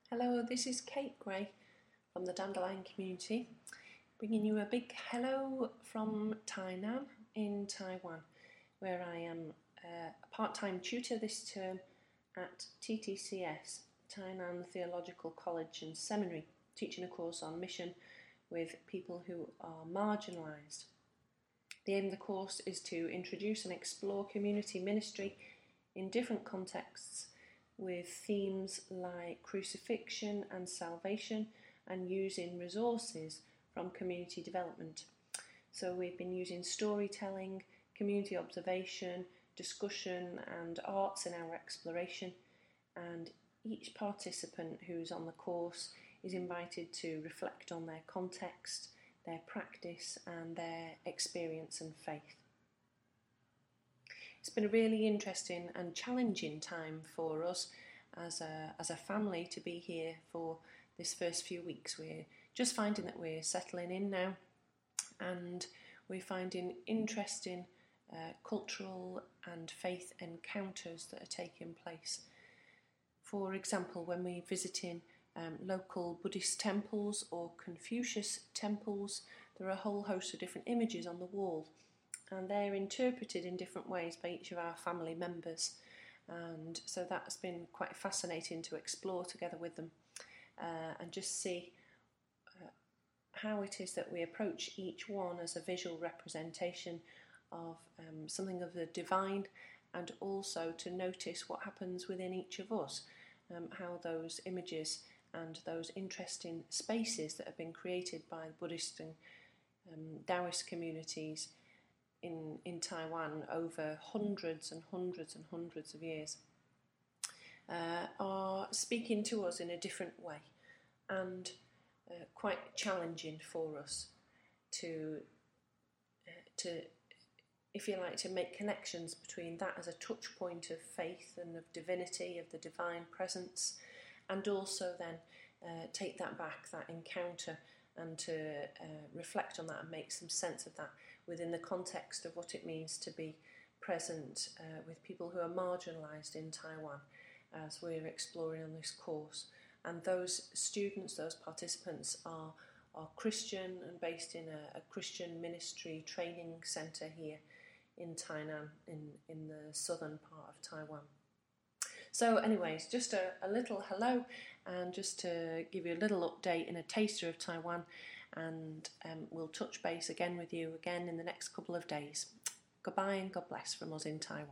Hello, this is Kate Gray from the Dandelion community, bringing you a big hello from Tainan in Taiwan, where I am a part-time tutor this term at TTCS, Tainan Theological College and Seminary, teaching a course on mission with people who are marginalised. The aim of the course is to introduce and explore community ministry in different contexts, with themes like crucifixion and salvation, and using resources from community development. So we've been using storytelling, community observation, discussion and arts in our exploration, and each participant who's on the course is invited to reflect on their context, their practice and their experience and faith. It's been a really interesting and challenging time for us as a family to be here for this first few weeks. We're just finding that we're settling in now, and we're finding interesting cultural and faith encounters that are taking place. For example, when we're visiting local Buddhist temples or Confucius temples, there are a whole host of different images on the wall, and they're interpreted in different ways by each of our family members, and so that's been quite fascinating to explore together with them and just see how it is that we approach each one as a visual representation of something of the divine, and also to notice what happens within each of us, how those images and those interesting spaces that have been created by Buddhist and Taoist communities in Taiwan over hundreds and hundreds and hundreds of years are speaking to us in a different way, and quite challenging for us to if you like, to make connections between that as a touch point of faith and of divinity, of the divine presence, and also then take that back, that encounter, and to reflect on that and make some sense of that within the context of what it means to be present with people who are marginalised in Taiwan, as we're exploring on this course. And those students, those participants are Christian and based in a Christian ministry training centre here in Tainan, in the southern part of Taiwan. So anyways, just a little hello, and just to give you a little update and a taster of Taiwan, and we'll touch base again with you again in the next couple of days. Goodbye and God bless from us in Taiwan.